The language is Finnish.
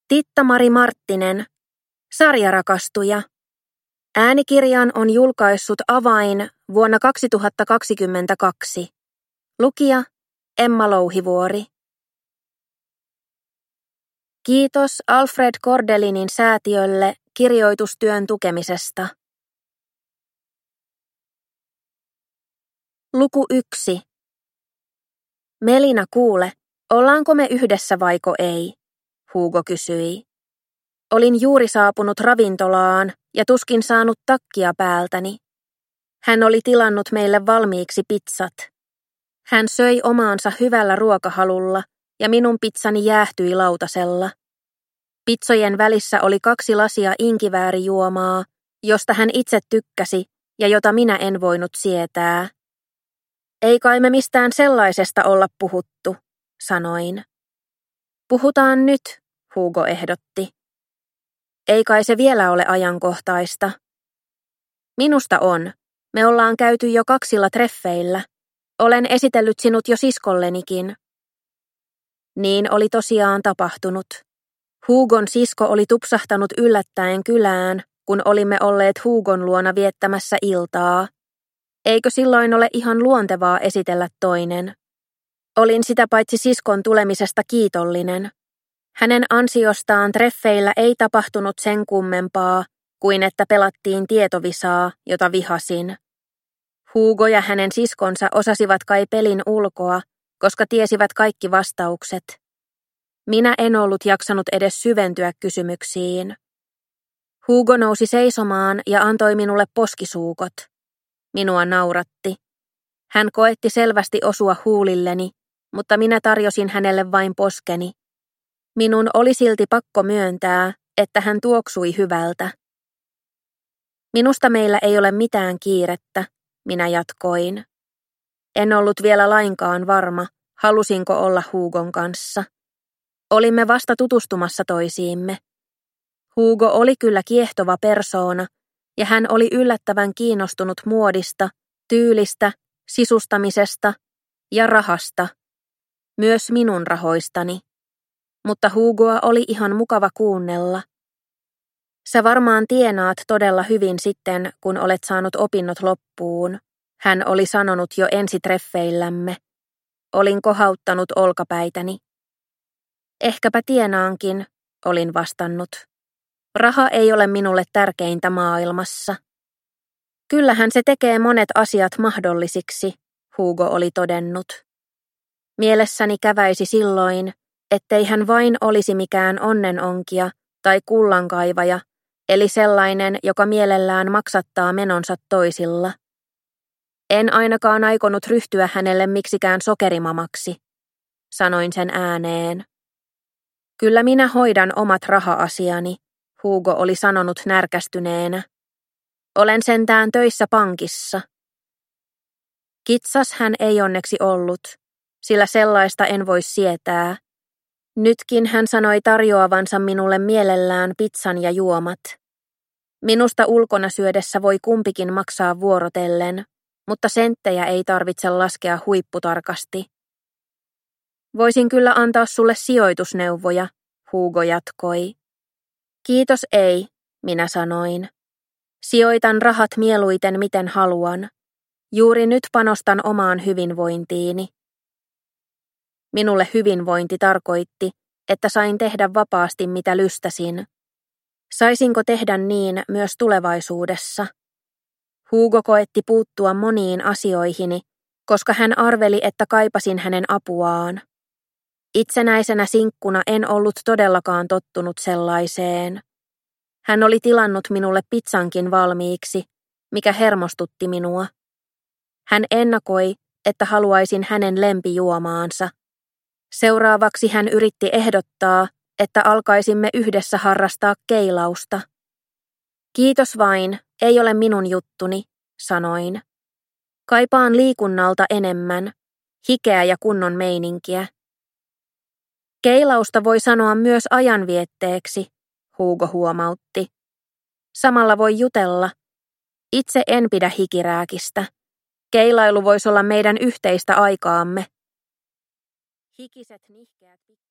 Titta-Mari Marttinen, sarjarakastuja. Äänikirjan on julkaissut Avain vuonna 2022. Lukija Emma Louhivuori. Kiitos Alfred Kordelinin säätiölle kirjoitustyön tukemisesta. Luku 1. Melina, kuule, ollaanko me yhdessä vaiko ei? Hugo kysyi. Olin juuri saapunut ravintolaan ja tuskin saanut takkia päältäni. Hän oli tilannut meille valmiiksi pizzat. Hän söi omaansa hyvällä ruokahalulla ja minun pizzani jäähtyi lautasella. Pizzojen välissä oli 2 lasia inkiväärijuomaa, josta hän itse tykkäsi ja jota minä en voinut sietää. Ei kai me mistään sellaisesta olla puhuttu, sanoin. Puhutaan nyt, Hugo ehdotti. Ei kai se vielä ole ajankohtaista. Minusta on. Me ollaan käyty jo 2 treffeillä. Olen esitellyt sinut jo siskollenikin. Niin oli tosiaan tapahtunut. Hugon sisko oli tupsahtanut yllättäen kylään, kun olimme olleet Hugon luona viettämässä iltaa. Eikö silloin ole ihan luontevaa esitellä toinen? Olin sitä paitsi siskon tulemisesta kiitollinen. Hänen ansiostaan treffeillä ei tapahtunut sen kummempaa, kuin että pelattiin tietovisaa, jota vihasin. Hugo ja hänen siskonsa osasivat kai pelin ulkoa, koska tiesivät kaikki vastaukset. Minä en ollut jaksanut edes syventyä kysymyksiin. Hugo nousi seisomaan ja antoi minulle poskisuukot. Minua nauratti. Hän koetti selvästi osua huulilleni, mutta minä tarjosin hänelle vain poskeni. Minun oli silti pakko myöntää, että hän tuoksui hyvältä. Minusta meillä ei ole mitään kiirettä, minä jatkoin. En ollut vielä lainkaan varma, halusinko olla Hugon kanssa. Olimme vasta tutustumassa toisiimme. Hugo oli kyllä kiehtova persoona, ja hän oli yllättävän kiinnostunut muodista, tyylistä, sisustamisesta ja rahasta. Myös minun rahoistani. Mutta Hugoa oli ihan mukava kuunnella. Sä varmaan tienaat todella hyvin sitten, kun olet saanut opinnot loppuun, hän oli sanonut jo ensitreffeillämme. Olin kohauttanut olkapäitäni. Ehkäpä tienaankin, olin vastannut. Raha ei ole minulle tärkeintä maailmassa. Kyllähän se tekee monet asiat mahdollisiksi, Hugo oli todennut. Mielessäni käväisi silloin, ettei hän vain olisi mikään onnenonkija tai kullankaivaja, eli sellainen, joka mielellään maksattaa menonsa toisilla. En ainakaan aikonut ryhtyä hänelle miksikään sokerimamaksi, sanoin sen ääneen. Kyllä minä hoidan omat raha-asiani, Hugo oli sanonut närkästyneenä. Olen sentään töissä pankissa. Kitsas hän ei onneksi ollut, sillä sellaista en voi sietää. Nytkin hän sanoi tarjoavansa minulle mielellään pizzan ja juomat. Minusta ulkona syödessä voi kumpikin maksaa vuorotellen, mutta senttejä ei tarvitse laskea huipputarkasti. Voisin kyllä antaa sulle sijoitusneuvoja, Hugo jatkoi. Kiitos ei, minä sanoin. Sijoitan rahat mieluiten miten haluan. Juuri nyt panostan omaan hyvinvointiini. Minulle hyvinvointi tarkoitti, että sain tehdä vapaasti mitä lystäsin. Saisinko tehdä niin myös tulevaisuudessa? Hugo koetti puuttua moniin asioihini, koska hän arveli, että kaipasin hänen apuaan. Itsenäisenä sinkkuna en ollut todellakaan tottunut sellaiseen. Hän oli tilannut minulle pizzankin valmiiksi, mikä hermostutti minua. Hän ennakoi, että haluaisin hänen lempijuomaansa. Seuraavaksi hän yritti ehdottaa, että alkaisimme yhdessä harrastaa keilausta. Kiitos vain, ei ole minun juttuni, sanoin. Kaipaan liikunnalta enemmän, hikeä ja kunnon meininkiä. Keilausta voi sanoa myös ajanvietteeksi, Hugo huomautti. Samalla voi jutella. Itse en pidä hikirääkistä. Keilailu voisi olla meidän yhteistä aikaamme. Hikiset nihkeät